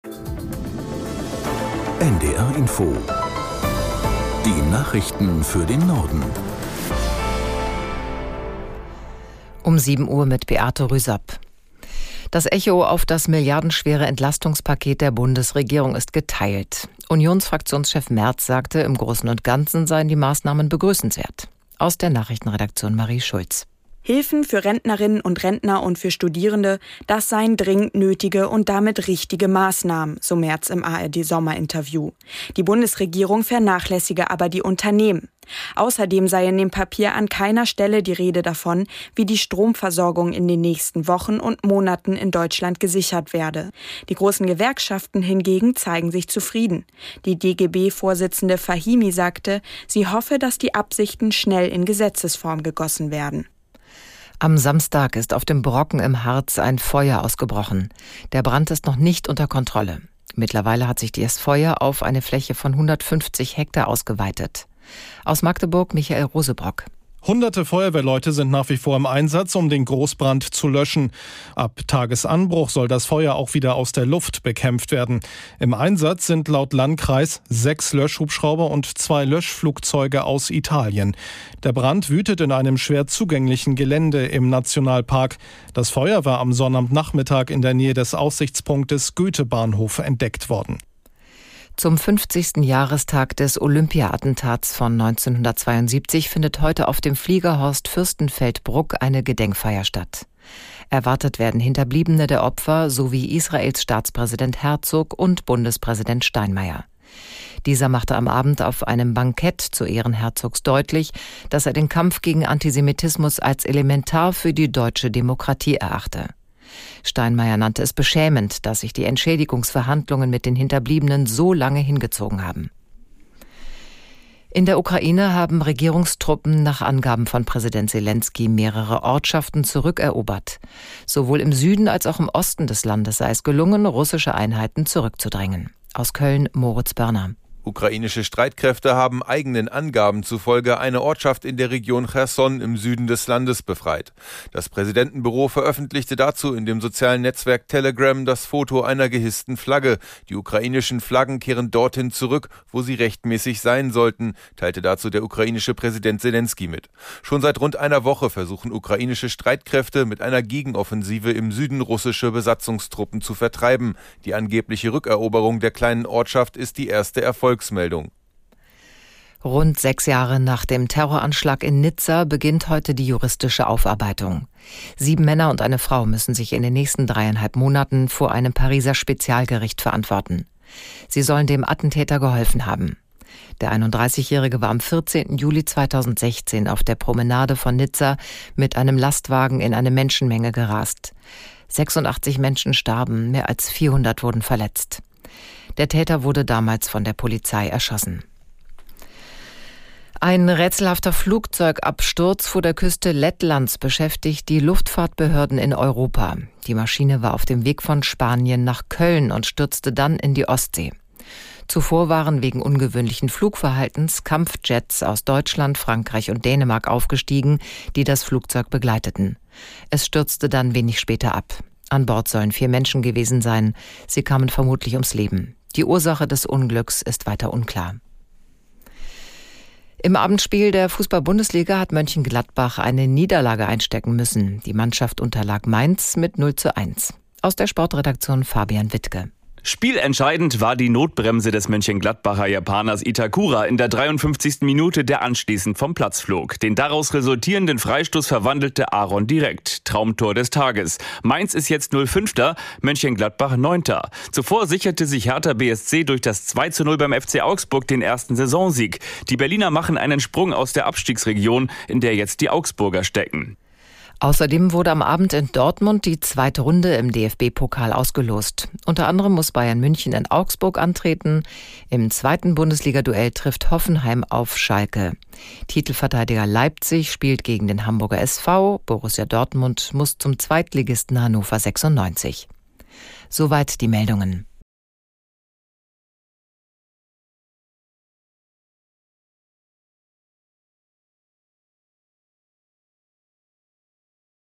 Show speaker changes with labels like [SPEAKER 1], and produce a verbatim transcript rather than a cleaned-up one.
[SPEAKER 1] N D R Info. Die Nachrichten für den Norden.
[SPEAKER 2] Um sieben Uhr mit Beate Rüsapp. Das Echo auf das milliardenschwere Entlastungspaket der Bundesregierung ist geteilt. Unionsfraktionschef Merz sagte, im Großen und Ganzen seien die Maßnahmen begrüßenswert. Aus der Nachrichtenredaktion Marie Schulz.
[SPEAKER 3] Hilfen für Rentnerinnen und Rentner und für Studierende, das seien dringend nötige und damit richtige Maßnahmen, so Merz im A R D-Sommerinterview. Die Bundesregierung vernachlässige aber die Unternehmen. Außerdem sei in dem Papier an keiner Stelle die Rede davon, wie die Stromversorgung in den nächsten Wochen und Monaten in Deutschland gesichert werde. Die großen Gewerkschaften hingegen zeigen sich zufrieden. Die D G B-Vorsitzende Fahimi sagte, sie hoffe, dass die Absichten schnell in Gesetzesform gegossen werden.
[SPEAKER 2] Am Samstag ist auf dem Brocken im Harz ein Feuer ausgebrochen. Der Brand ist noch nicht unter Kontrolle. Mittlerweile hat sich das Feuer auf eine Fläche von hundertfünfzig Hektar ausgeweitet. Aus Magdeburg Michael Rosebrock.
[SPEAKER 4] Hunderte Feuerwehrleute sind nach wie vor im Einsatz, um den Großbrand zu löschen. Ab Tagesanbruch soll das Feuer auch wieder aus der Luft bekämpft werden. Im Einsatz sind laut Landkreis sechs Löschhubschrauber und zwei Löschflugzeuge aus Italien. Der Brand wütet in einem schwer zugänglichen Gelände im Nationalpark. Das Feuer war am Sonnabendnachmittag in der Nähe des Aussichtspunktes Goethe-Bahnhof entdeckt worden.
[SPEAKER 2] Zum fünfzigsten Jahrestag des Olympia-Attentats von neunzehnhundertzweiundsiebzig findet heute auf dem Fliegerhorst Fürstenfeldbruck eine Gedenkfeier statt. Erwartet werden Hinterbliebene der Opfer sowie Israels Staatspräsident Herzog und Bundespräsident Steinmeier. Dieser machte am Abend auf einem Bankett zu Ehren Herzogs deutlich, dass er den Kampf gegen Antisemitismus als elementar für die deutsche Demokratie erachte. Steinmeier nannte es beschämend, dass sich die Entschädigungsverhandlungen mit den Hinterbliebenen so lange hingezogen haben. In der Ukraine haben Regierungstruppen nach Angaben von Präsident Zelensky mehrere Ortschaften zurückerobert. Sowohl im Süden als auch im Osten des Landes sei es gelungen, russische Einheiten zurückzudrängen. Aus Köln Moritz Börner.
[SPEAKER 5] Ukrainische Streitkräfte haben eigenen Angaben zufolge eine Ortschaft in der Region Cherson im Süden des Landes befreit. Das Präsidentenbüro veröffentlichte dazu in dem sozialen Netzwerk Telegram das Foto einer gehissten Flagge. Die ukrainischen Flaggen kehren dorthin zurück, wo sie rechtmäßig sein sollten, teilte dazu der ukrainische Präsident Zelensky mit. Schon seit rund einer Woche versuchen ukrainische Streitkräfte mit einer Gegenoffensive im Süden russische Besatzungstruppen zu vertreiben. Die angebliche Rückeroberung der kleinen Ortschaft ist die erste Erfolg.
[SPEAKER 2] Rund sechs Jahre nach dem Terroranschlag in Nizza beginnt heute die juristische Aufarbeitung. Sieben Männer und eine Frau müssen sich in den nächsten dreieinhalb Monaten vor einem Pariser Spezialgericht verantworten. Sie sollen dem Attentäter geholfen haben. Der einunddreißigjährige war am vierzehnten Juli zweitausendsechzehn auf der Promenade von Nizza mit einem Lastwagen in eine Menschenmenge gerast. sechsundachtzig Menschen starben, mehr als vierhundert wurden verletzt. Der Täter wurde damals von der Polizei erschossen. Ein rätselhafter Flugzeugabsturz vor der Küste Lettlands beschäftigt die Luftfahrtbehörden in Europa. Die Maschine war auf dem Weg von Spanien nach Köln und stürzte dann in die Ostsee. Zuvor waren wegen ungewöhnlichen Flugverhaltens Kampfjets aus Deutschland, Frankreich und Dänemark aufgestiegen, die das Flugzeug begleiteten. Es stürzte dann wenig später ab. An Bord sollen vier Menschen gewesen sein. Sie kamen vermutlich ums Leben. Die Ursache des Unglücks ist weiter unklar. Im Abendspiel der Fußball-Bundesliga hat Mönchengladbach eine Niederlage einstecken müssen. Die Mannschaft unterlag Mainz mit null zu eins. Aus der Sportredaktion Fabian Wittke.
[SPEAKER 6] Spielentscheidend war die Notbremse des Mönchengladbacher Japaners Itakura in der dreiundfünfzigsten Minute, der anschließend vom Platz flog. Den daraus resultierenden Freistoß verwandelte Aaron direkt. Traumtor des Tages. Mainz ist jetzt null Fünfter, Mönchengladbach Neunter. Zuvor sicherte sich Hertha B S C durch das zwei zu null beim F C Augsburg den ersten Saisonsieg. Die Berliner machen einen Sprung aus der Abstiegsregion, in der jetzt die Augsburger stecken.
[SPEAKER 2] Außerdem wurde am Abend in Dortmund die zweite Runde im D F B-Pokal ausgelost. Unter anderem muss Bayern München in Augsburg antreten. Im zweiten Bundesliga-Duell trifft Hoffenheim auf Schalke. Titelverteidiger Leipzig spielt gegen den Hamburger S V. Borussia Dortmund muss zum Zweitligisten Hannover sechsundneunzig. Soweit die Meldungen.